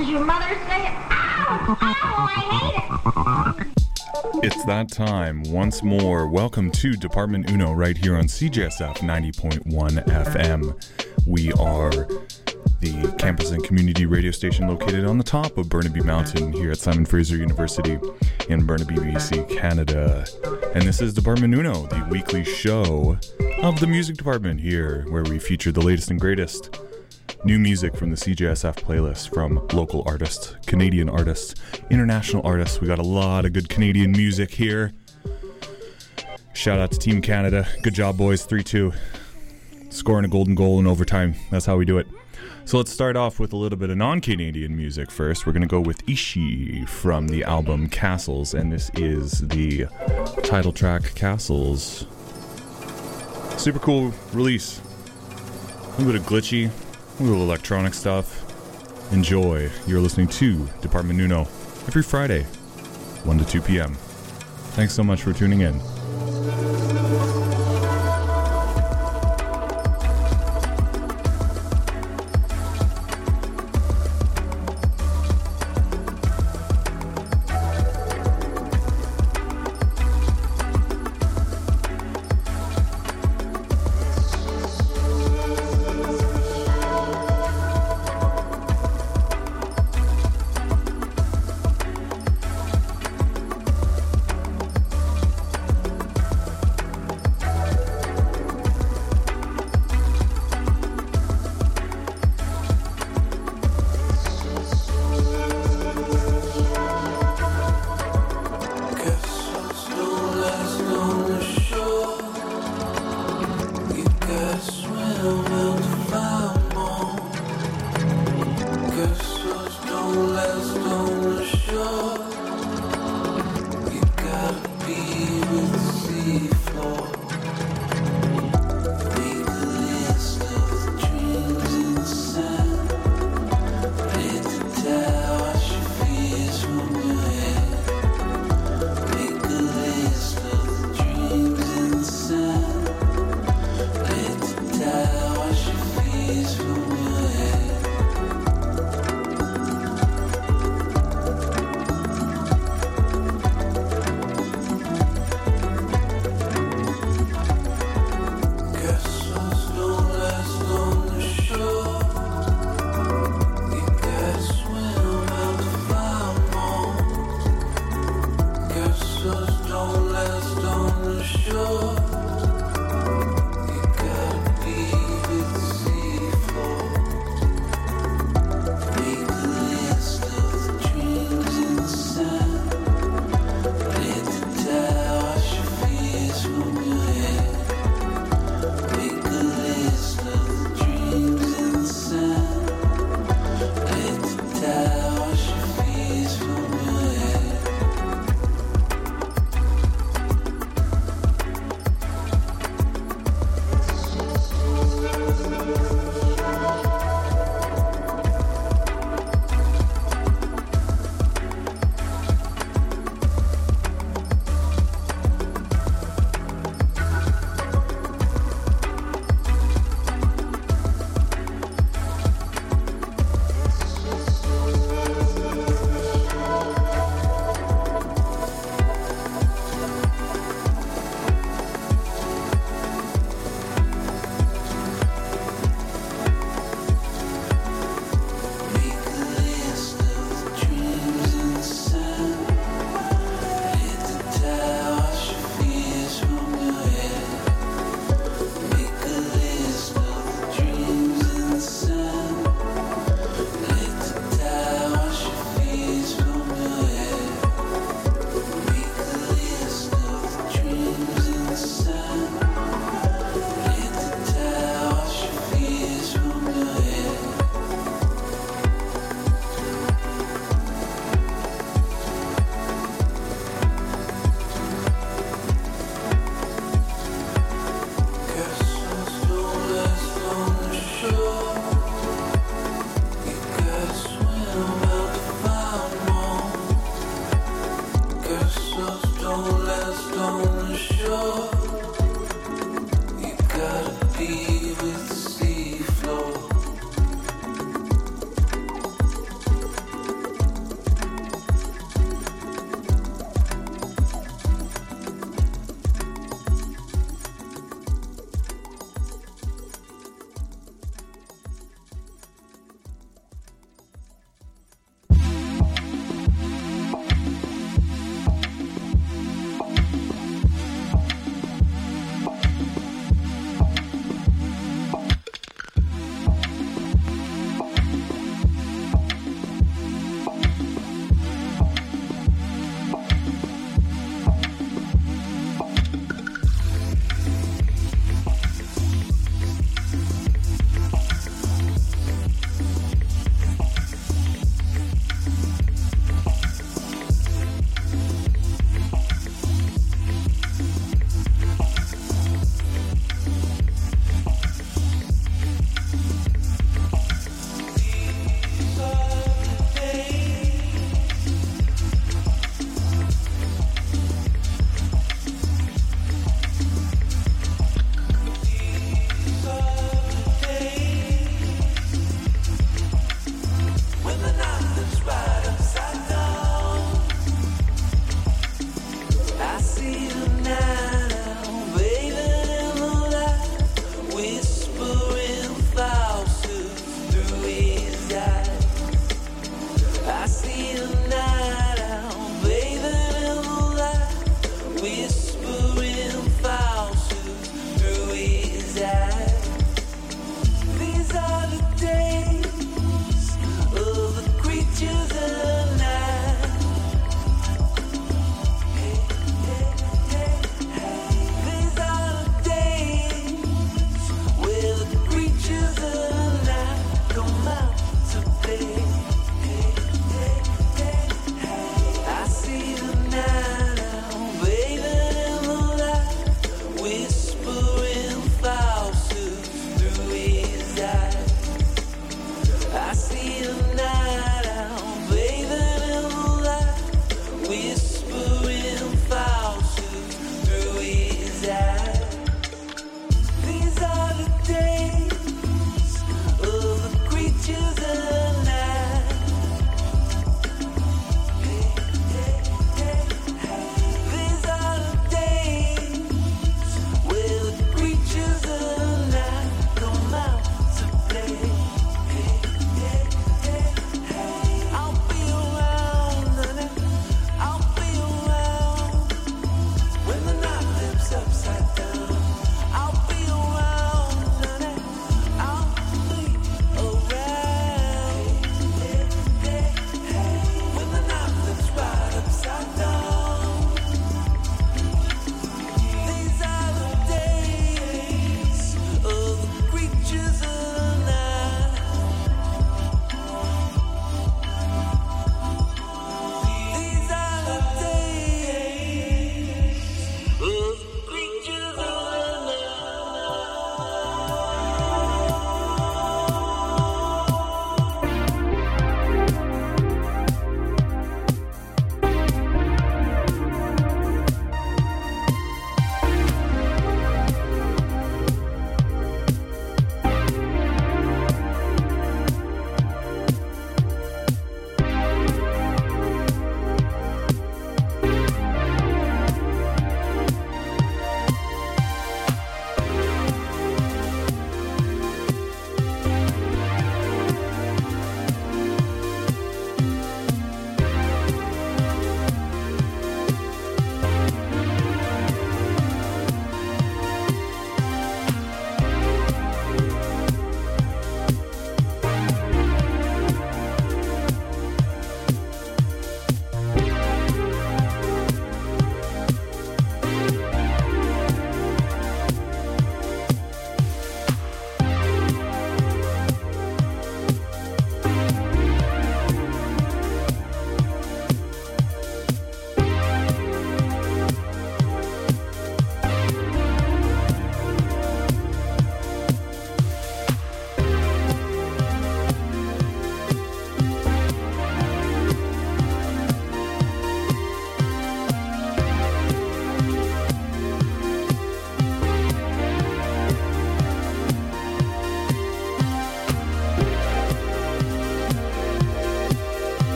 Does your mother say it? Ow! Ow! I hate it! It's that time once more. Welcome to Department Uno right here on CJSF 90.1 FM. We are the campus and community radio station located on the top of Burnaby Mountain here at Simon Fraser University in Burnaby, BC, Canada. And this is Department Uno, the weekly show of the music department here, where we feature the latest and greatest new music from the CJSF playlist from local artists, Canadian artists, international artists. We got a lot of good Canadian music here. Shout out to Team Canada. Good job, boys. 3-2. Scoring a golden goal in overtime. That's how we do it. So let's start off with a little bit of non-Canadian music first. We're going to go with Ishii from the album Castles, and this is the title track, Castles. Super cool release. A little bit of glitchy, a little electronic stuff. Enjoy. You're listening to Department Uno every Friday, 1 to 2 p.m. Thanks so much for tuning in.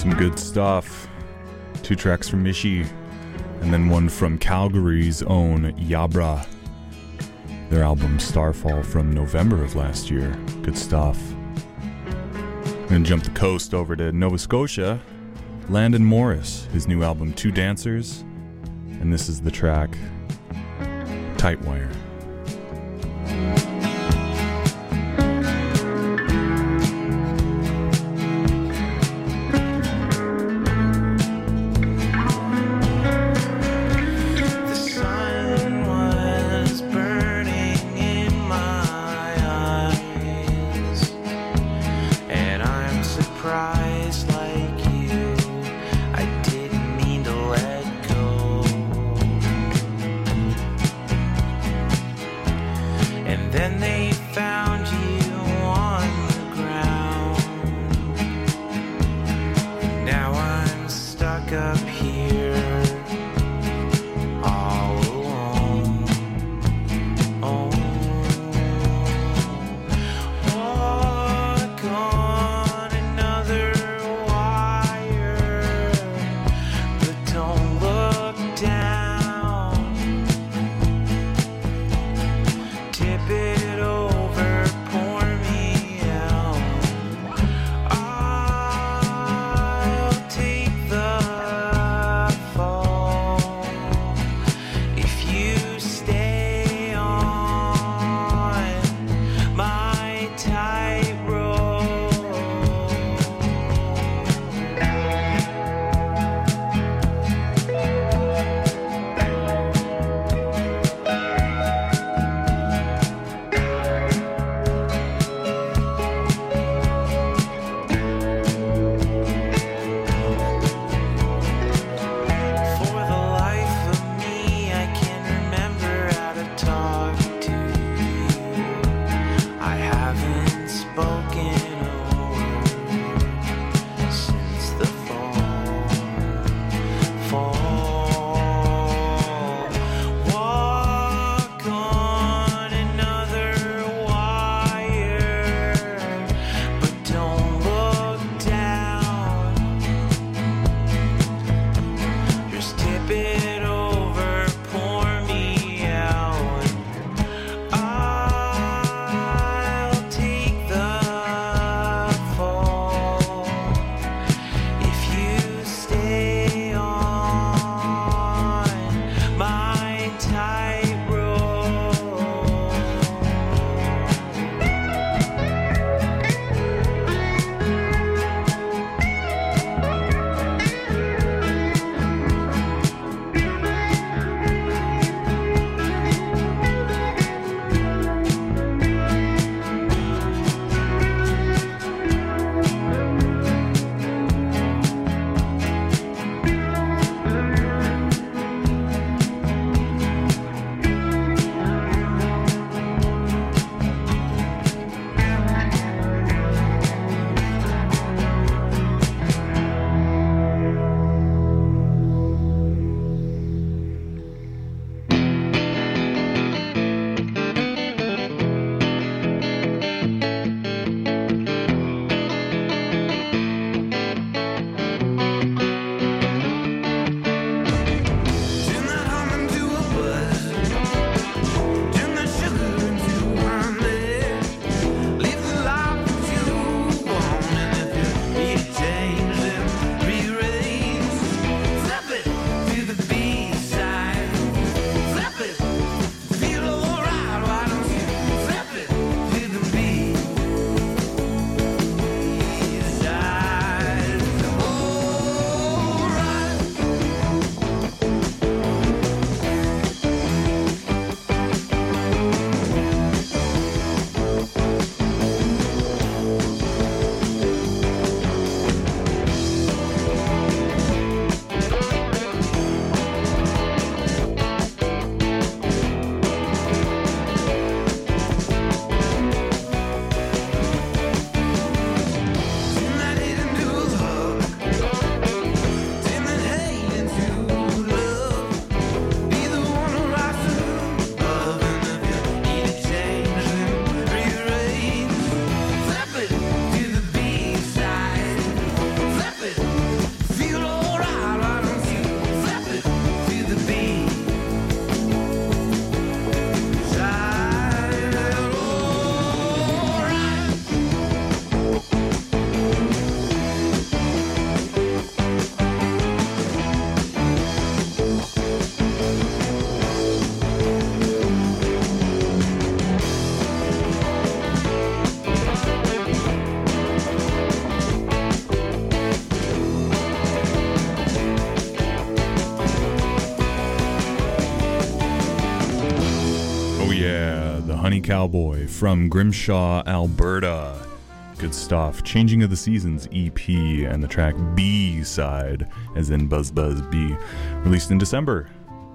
Some good stuff. 2 tracks from Mishi, and then one from Calgary's own Yabra. Their album Starfall from November of last year. Good stuff. I'm gonna jump the coast over to Nova Scotia. Landon Morris, his new album Two Dancers, and this is the track Tightwire. I'll take the Cowboy from Grimshaw, Alberta. Good stuff. Changing of the Seasons EP and the track B-side, as in Buzz Buzz B, released in December.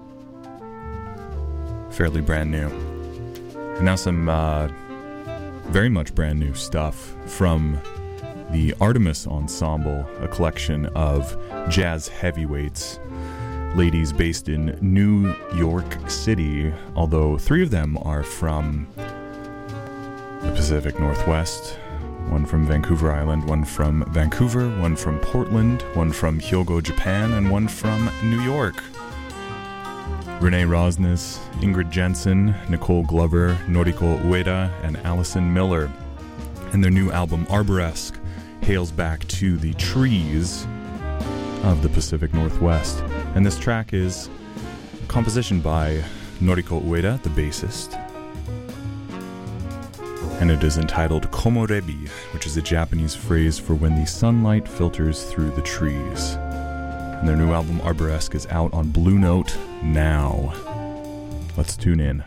Fairly brand new. And now some very much brand new stuff from the Artemis Ensemble, a collection of jazz heavyweights, ladies based in New York City, although 3 of them are from the Pacific Northwest. One from Vancouver Island, one from Vancouver, one from Portland, one from Hyogo, Japan, and one from New York. Renee Rosnes, Ingrid Jensen, Nicole Glover, Noriko Ueda, and Allison Miller. And their new album, Arboresque, hails back to the trees of the Pacific Northwest. And this track is a composition by Noriko Ueda, the bassist. And it is entitled Komorebi, which is a Japanese phrase for when the sunlight filters through the trees. And their new album, Arboresque, is out on Blue Note now. Let's tune in.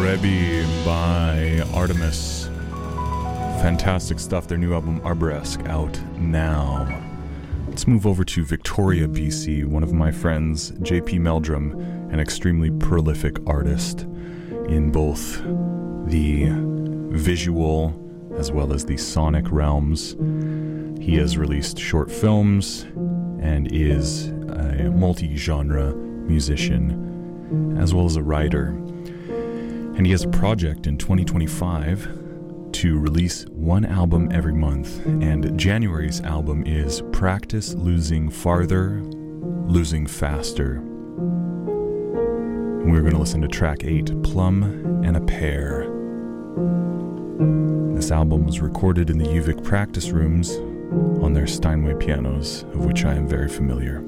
Rebbe by Artemis. Fantastic stuff. Their new album Arboresque out now. Let's move over to Victoria, BC. One of my friends, JP Meldrum, an extremely prolific artist in both the visual as well as the sonic realms. He has released short films and is a multi-genre musician as well as a writer. And he has a project in 2025 to release one album every month. And January's album is Practice Losing Farther, Losing Faster. And we're going to listen to track 8, Plum and a Pear. This album was recorded in the UVic practice rooms on their Steinway pianos, of which I am very familiar.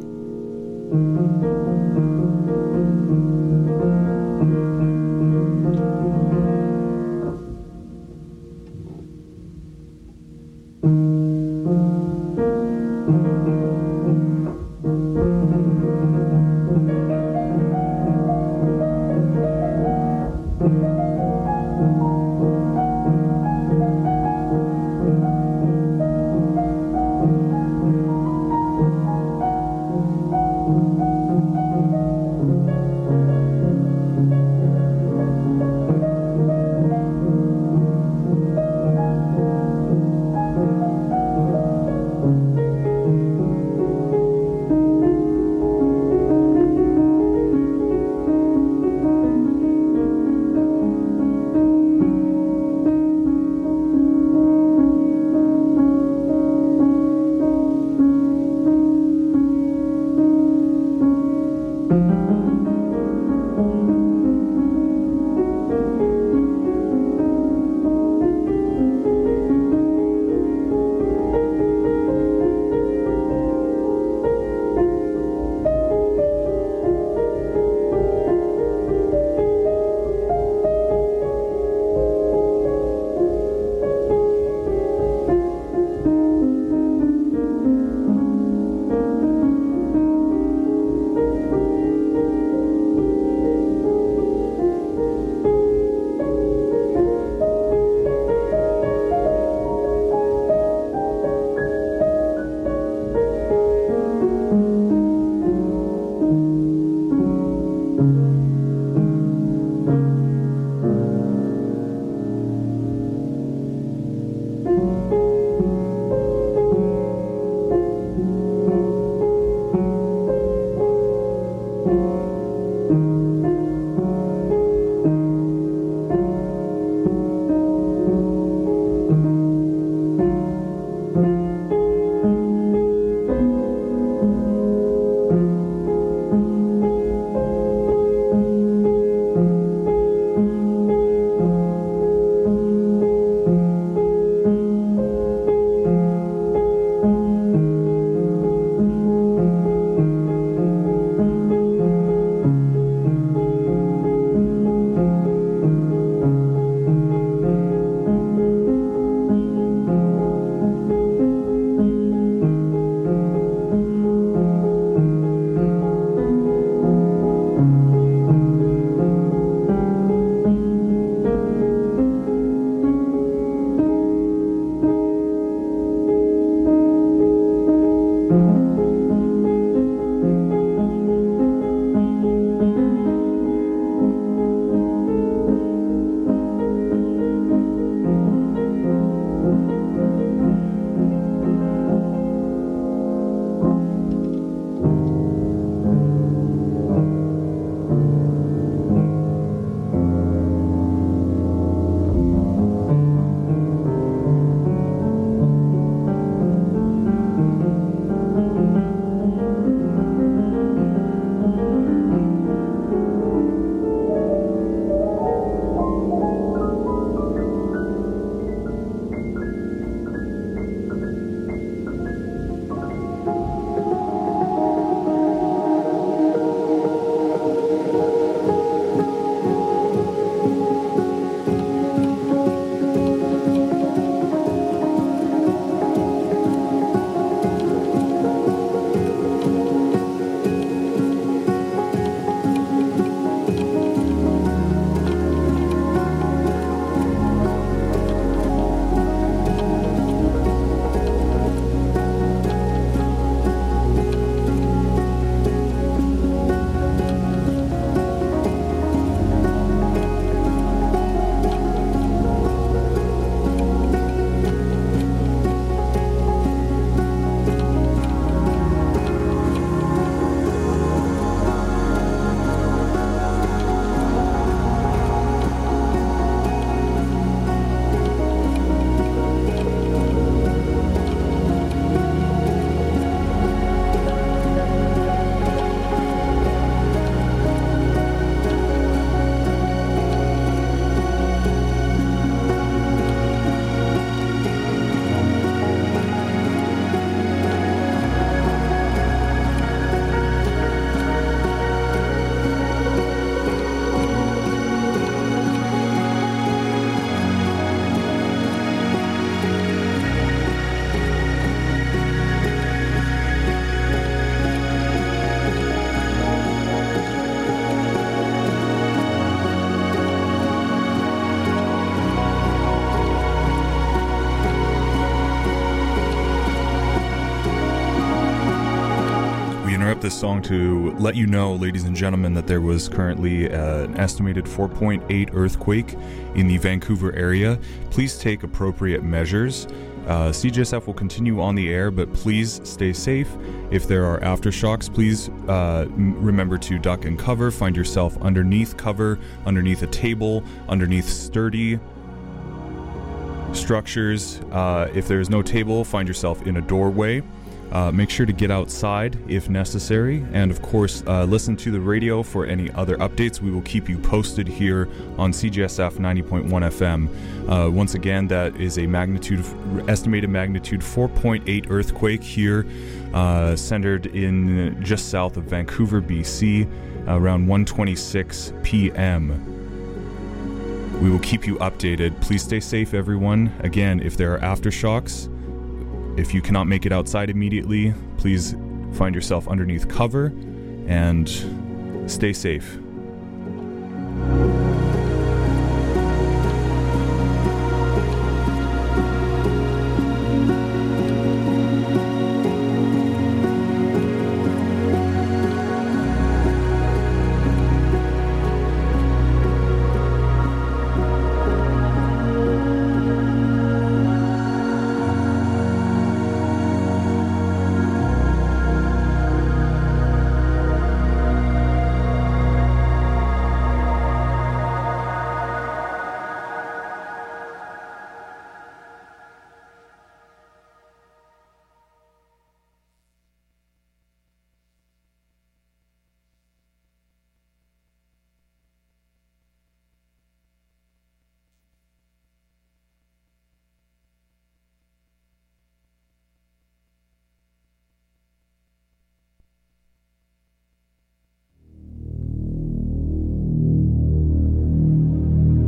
up this song to let you know, ladies and gentlemen, that there was currently an estimated 4.8 earthquake in the Vancouver area. Please take appropriate measures. CJSF will continue on the air, but please stay safe. If there are aftershocks, please remember to duck and cover. Find yourself underneath cover, underneath a table, underneath sturdy structures. If there is no table, find yourself in a doorway. Make sure to get outside if necessary, and of course listen to the radio for any other updates. We will keep you posted here on CJSF 90.1 FM. Once again, that is a estimated magnitude 4.8 earthquake here, centered in just south of Vancouver, BC, around 1:26 p.m. We will keep you updated. Please stay safe, everyone. Again, if there are aftershocks, if you cannot make it outside immediately, please find yourself underneath cover and stay safe.